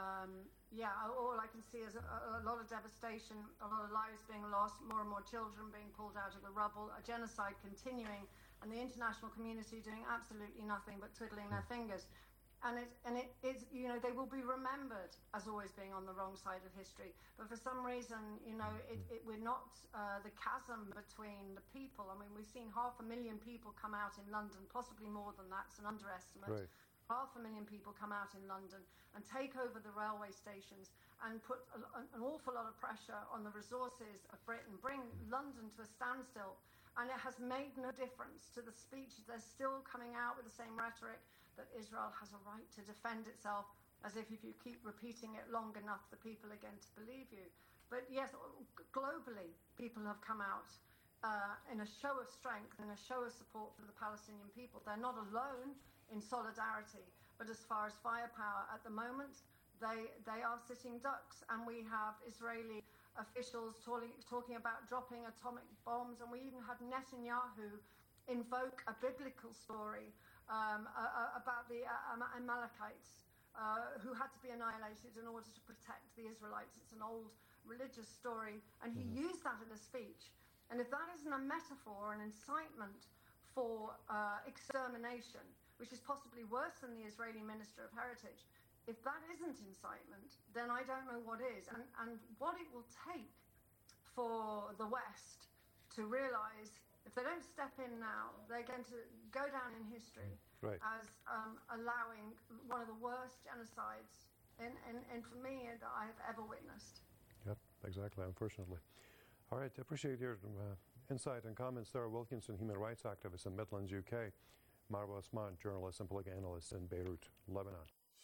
Speaker 12: all I can see is a lot of devastation, a lot of lives being lost, more and more children being pulled out of the rubble, a genocide continuing, and the international community doing absolutely nothing but twiddling their fingers. And it is, they will be remembered as always being on the wrong side of history. But for some reason, we're not the chasm between the people. I mean, we've seen 500,000 people come out in London, possibly more than that. It's an underestimate.
Speaker 16: Right.
Speaker 12: 500,000 people come out in London and take over the railway stations and put an awful lot of pressure on the resources of Britain, bring London to a standstill. And it has made no difference to the speech. They're still coming out with the same rhetoric that Israel has a right to defend itself, as if you keep repeating it long enough, the people are going to believe you. But yes, globally, people have come out in a show of strength and a show of support for the Palestinian people. They're not alone in solidarity, but as far as firepower at the moment, they are sitting ducks. And we have Israeli officials talking about dropping atomic bombs, and we even had Netanyahu invoke a biblical story about the Amalekites who had to be annihilated in order to protect the Israelites. It's an old religious story, and he used that in a speech. And if that isn't a metaphor, an incitement for extermination, which is possibly worse than the Israeli Minister of Heritage, if that isn't incitement, then I don't know what is. And what it will take for the West to realize, if they don't step in now, they're going to go down in history as allowing one of the worst genocides for me that I have ever witnessed.
Speaker 16: Yep, exactly, unfortunately. All right, I appreciate your insight and comments. Sarah Wilkinson, human rights activist in Midlands, UK. Marwa Osman, journalist and political analyst in Beirut, Lebanon.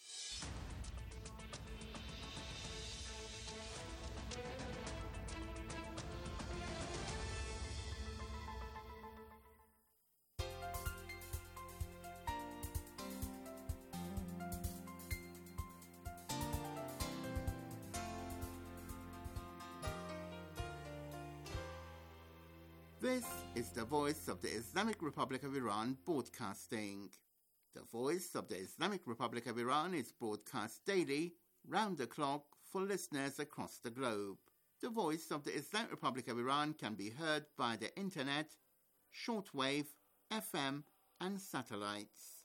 Speaker 17: This is the Voice of the Islamic Republic of Iran broadcasting. The Voice of the Islamic Republic of Iran is broadcast daily, round the clock, for listeners across the globe. The Voice of the Islamic Republic of Iran can be heard via the internet, shortwave, FM, and satellites.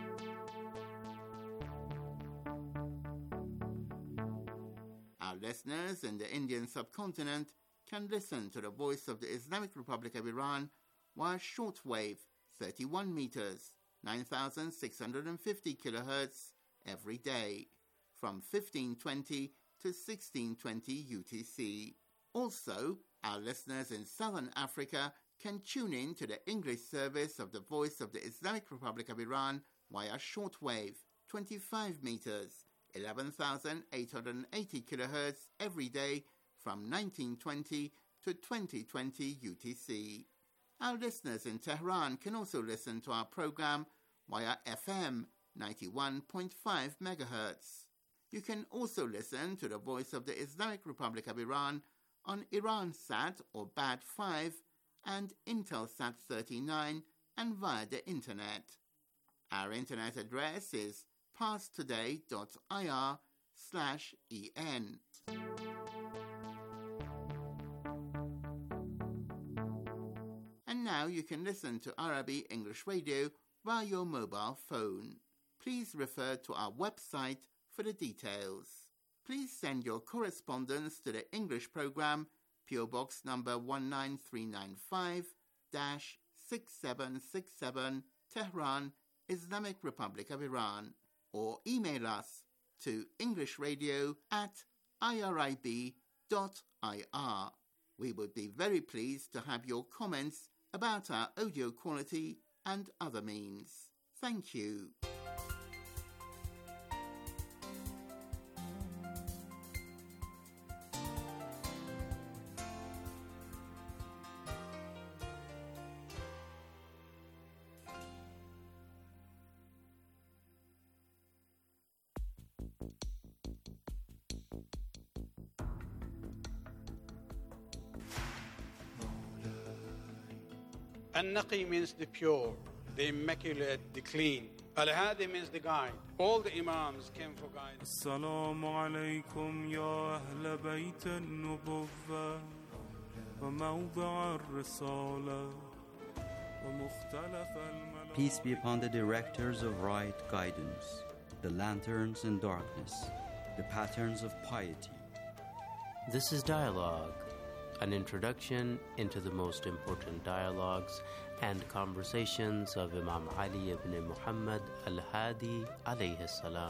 Speaker 17: Our listeners in the Indian subcontinent can listen to the Voice of the Islamic Republic of Iran via shortwave 31 meters, 9,650 kilohertz every day from 1520 to 1620 UTC. Also, our listeners in Southern Africa can tune in to the English service of the Voice of the Islamic Republic of Iran via shortwave 25 meters, 11,880 kilohertz every day from 1920 to 2020 UTC. Our listeners in Tehran can also listen to our program via FM 91.5 MHz. You can also listen to the Voice of the Islamic Republic of Iran on Iransat or BAD 5 and Intelsat 39 and via the Internet. Our Internet address is parstoday.ir/en. And now you can listen to Arabic English Radio via your mobile phone. Please refer to our website for the details. Please send your correspondence to the English program, PO Box number 19395-6767, Tehran, Islamic Republic of Iran, or email us to englishradio@irib.ir. We would be very pleased to have your comments about our audio quality and other means. Thank you.
Speaker 18: Al-Naqi means the pure, the immaculate, the clean. Al-Hadi means the guide. All the Imams came for guidance.
Speaker 19: السلام عليكم يا أهل بيت النبوة وموضع الرسالة ومختلف الملائكة.
Speaker 20: Peace be upon the directors of right guidance, the lanterns in darkness, the patterns of piety.
Speaker 21: This is Dialogue, an introduction into the most important dialogues and conversations of Imam Ali ibn Muhammad al-Hadi alayhi salam.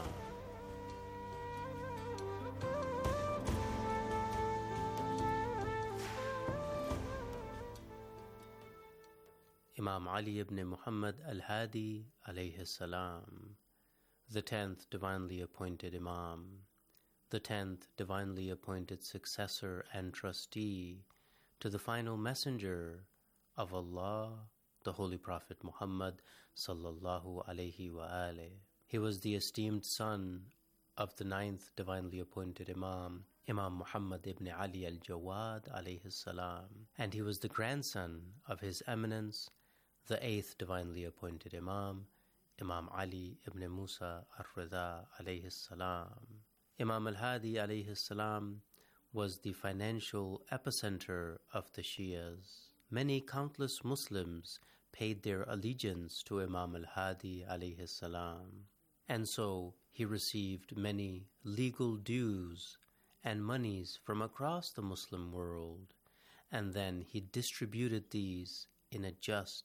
Speaker 21: Imam Ali ibn Muhammad al-Hadi alayhi salam, the 10th divinely appointed Imam, the 10th divinely appointed successor and trustee to the final messenger of Allah, the Holy Prophet Muhammad sallallahu alayhi wa alih. He was the esteemed son of the 9th divinely appointed Imam, Imam Muhammad ibn Ali al-Jawad alayhi salam, and he was the grandson of His Eminence, the 8th divinely appointed Imam, Imam Ali ibn Musa al-Rida alayhi salam. Imam al-Hadi alayhi salam was the financial epicenter of the Shias. Many countless Muslims paid their allegiance to Imam al-Hadi alayhi salam, and so he received many legal dues and monies from across the Muslim world, and then he distributed these in a just,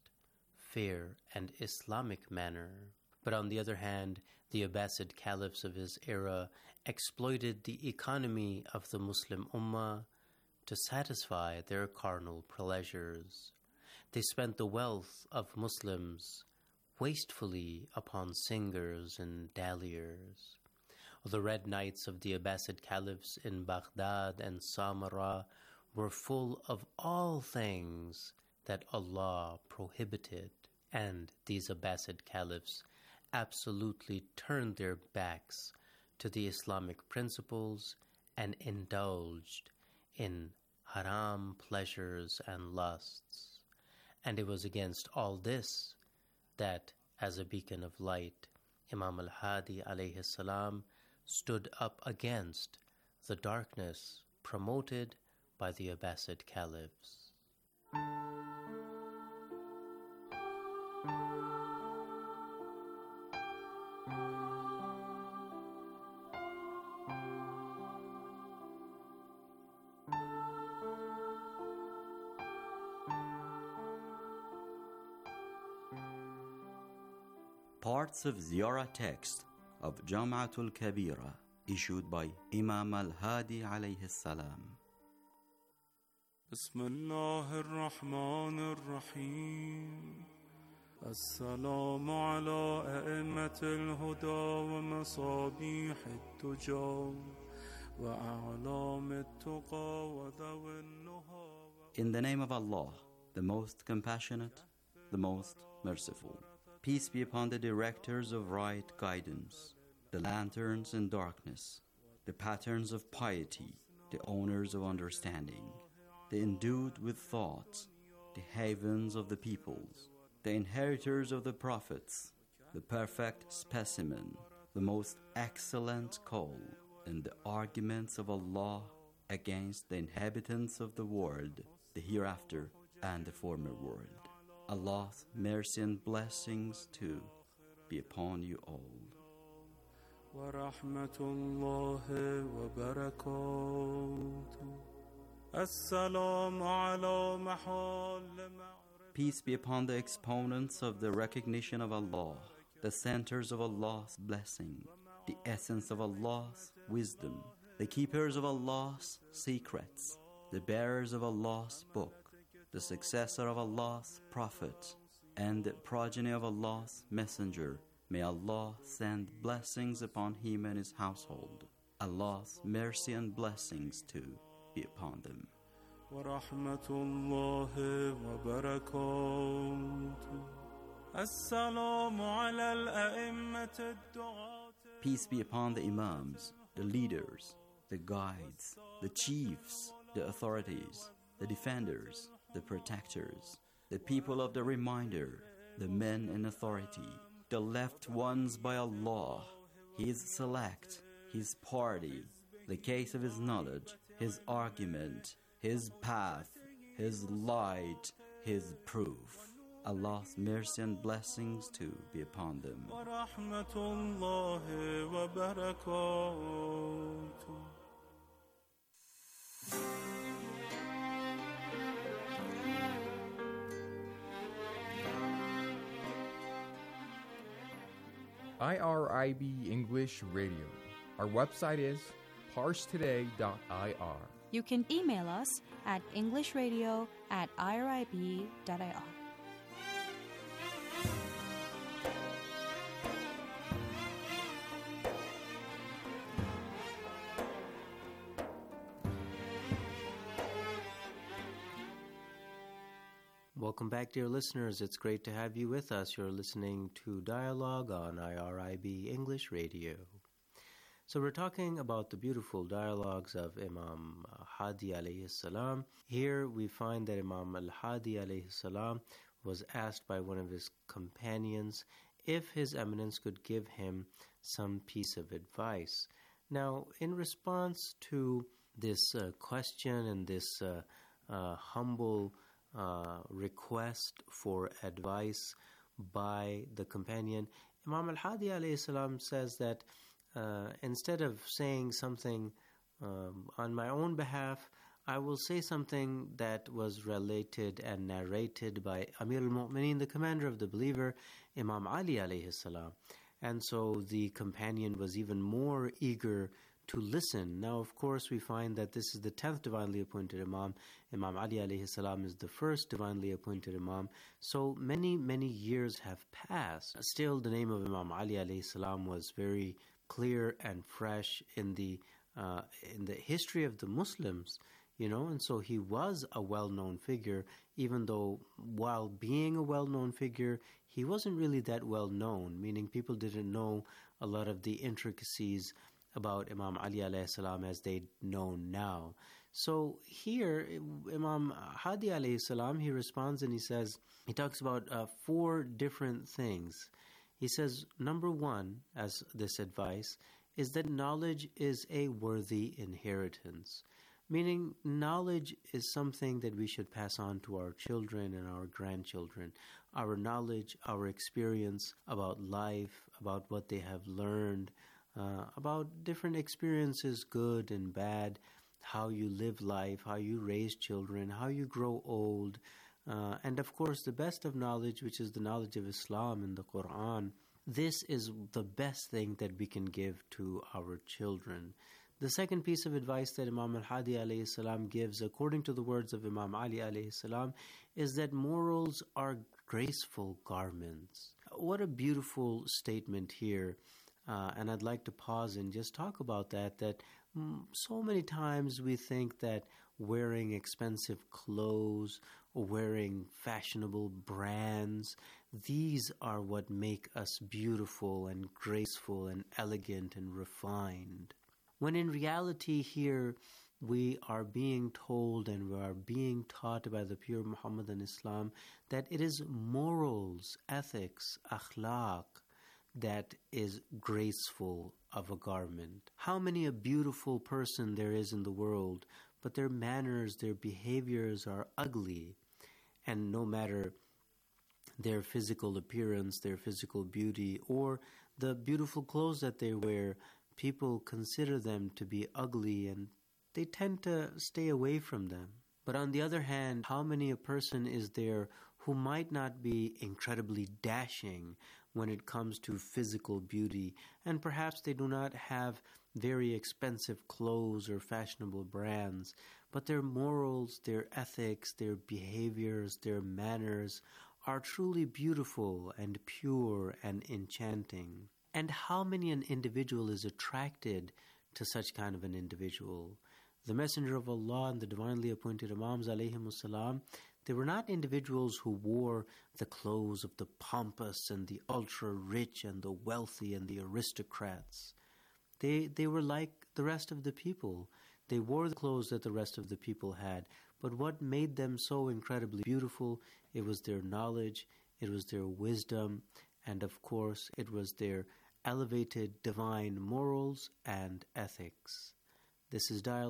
Speaker 21: fair, and Islamic manner. But on the other hand, the Abbasid caliphs of his era exploited the economy of the Muslim Ummah to satisfy their carnal pleasures. They spent the wealth of Muslims wastefully upon singers and dalliers. The red nights of the Abbasid caliphs in Baghdad and Samarra were full of all things that Allah prohibited, and these Abbasid caliphs absolutely turned their backs to the Islamic principles and indulged in haram pleasures and lusts. And it was against all this that, as a beacon of light, Imam al-Hadi alayhi salam stood up against the darkness promoted by the Abbasid caliphs.
Speaker 20: Parts of Ziyarah text of Jam'atul Kabira issued by Imam al-Hadi alayhi salam.
Speaker 19: بسم الله الرحمن الرحيم السلام على أئمة الهدى ومصابيح التجار وأعلام التقى وذوي النهى.
Speaker 20: In the name of Allah, the most compassionate, the most merciful. Peace be upon the directors of right guidance, the lanterns in darkness, the patterns of piety, the owners of understanding, the endued with thoughts, the havens of the peoples, the inheritors of the prophets, the perfect specimen, the most excellent call in the arguments of Allah against the inhabitants of the world, the hereafter and the former world. Allah's mercy and blessings too be upon you all.
Speaker 19: ورحمة الله وبركاته السلام على محال.
Speaker 20: Peace be upon the exponents of the recognition of Allah, the centers of Allah's blessing, the essence of Allah's wisdom, the keepers of Allah's secrets, the bearers of Allah's book, the successor of Allah's prophet, and the progeny of Allah's messenger. May Allah send blessings upon him and his household. Allah's mercy and blessings too be upon them.
Speaker 19: ورحمة الله وبركاته السلام على الأئمة الدعاة.
Speaker 20: Peace be upon the Imams, the leaders, the guides, the chiefs, the authorities, the defenders, the protectors, the people of the reminder, the men in authority, the left ones by Allah, his select, his party, the case of his knowledge, his argument, his path, his light, his proof. Allah's mercy and blessings too be upon them.
Speaker 1: IRIB English Radio. Our website is parstoday.ir.
Speaker 22: You can email us at englishradio@irib.ir.
Speaker 21: Welcome back, dear listeners. It's great to have you with us. You're listening to Dialogue on IRIB English Radio. So we're talking about the beautiful dialogues of Imam Hadi alayhi salam. Here we find that Imam al-Hadi alayhi salam was asked by one of his companions if His Eminence could give him some piece of advice. Now, in response to this question and this humble request for advice by the companion, Imam al-Hadi alayhi salam says that instead of saying something on my own behalf, I will say something that was related and narrated by Amir al-Mu'mineen, the commander of the believer, Imam Ali alayhi salam. And so the companion was even more eager to listen. Now, of course, we find that this is the 10th divinely appointed Imam. Imam Ali alayhi salam is the first divinely appointed Imam. So many, many years have passed. Still, the name of Imam Ali alayhi salam was very clear and fresh in the history of the Muslims, and so he was a well-known figure, even though while being a well-known figure, he wasn't really that well-known, meaning people didn't know a lot of the intricacies about Imam Ali alayhi salam as they know now. So here, Imam Hadi alayhi salam, he responds and he talks about 4 different things. He says, number 1, as this advice, is that knowledge is a worthy inheritance. Meaning, knowledge is something that we should pass on to our children and our grandchildren. Our knowledge, our experience about life, about what they have learned, about different experiences, good and bad, how you live life, how you raise children, how you grow old, and of course the best of knowledge, which is the knowledge of Islam and the Quran. This is the best thing that we can give to our children. The second piece of advice that Imam al-Hadi alayhi salam gives, according to the words of Imam Ali alayhi salam, is that morals are graceful garments. What a beautiful statement here. And I'd like to pause and just talk about that so many times we think that wearing expensive clothes or wearing fashionable brands, these are what make us beautiful and graceful and elegant and refined. When in reality here, we are being told and we are being taught by the pure Muhammadan Islam that it is morals, ethics, akhlaq, that is graceful of a garment. How many a beautiful person there is in the world, but their manners, their behaviors are ugly. And no matter their physical appearance, their physical beauty, or the beautiful clothes that they wear, people consider them to be ugly and they tend to stay away from them. But on the other hand, how many a person is there who might not be incredibly dashing when it comes to physical beauty, and perhaps they do not have very expensive clothes or fashionable brands, but their morals, their ethics, their behaviors, their manners are truly beautiful and pure and enchanting. And how many an individual is attracted to such kind of an individual? The Messenger of Allah and the divinely appointed Imams alayhimus salam, they were not individuals who wore the clothes of the pompous and the ultra-rich and the wealthy and the aristocrats. They were like the rest of the people. They wore the clothes that the rest of the people had. But what made them so incredibly beautiful? It was their knowledge, it was their wisdom, and of course, it was their elevated divine morals and ethics. This is Dialogue